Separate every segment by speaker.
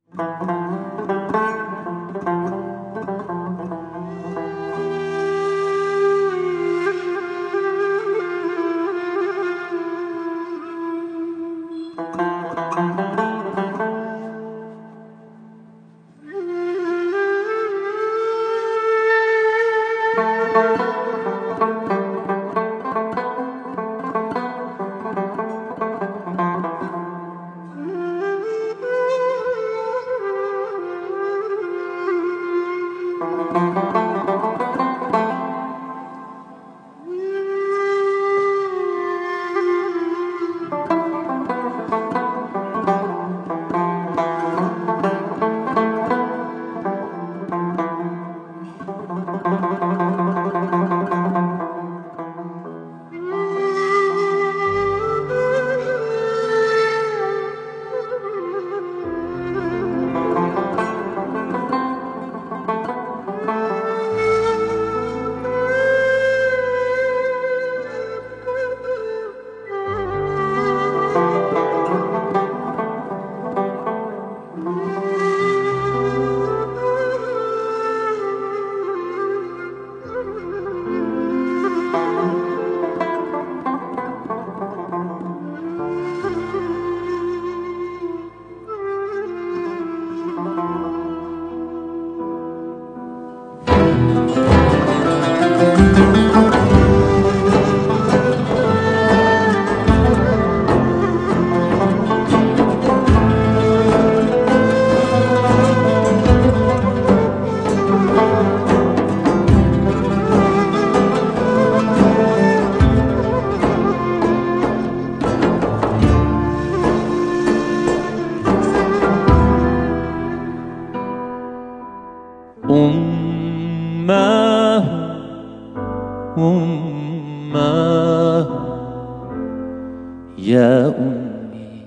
Speaker 1: أماه يا أمي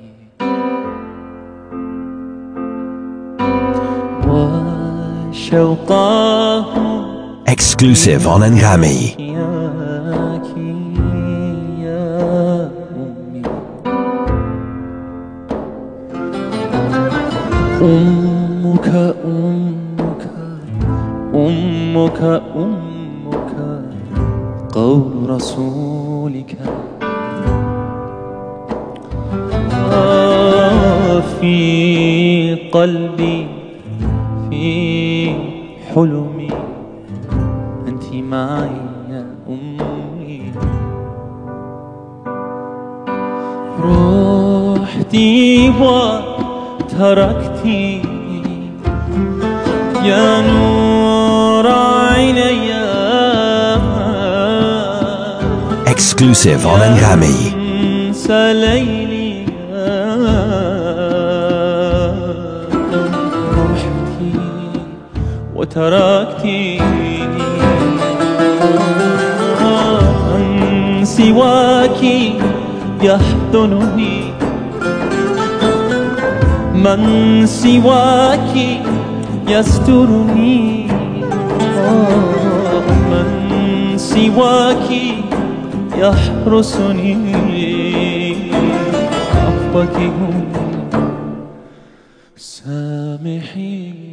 Speaker 1: وشوقاه
Speaker 2: Exclusive on Anghami.
Speaker 1: أمك أمك أمك أمك قول رسولك في قلبي في حلمي أنت معي يا أمي رحتي وتركتي يا نور عيني
Speaker 2: Exclusive on Anghami.
Speaker 1: انسى ليلي رحتي وتركتي من سواك يحضنني من سواك يسترني من سواك يحرسني عفوك سامحيني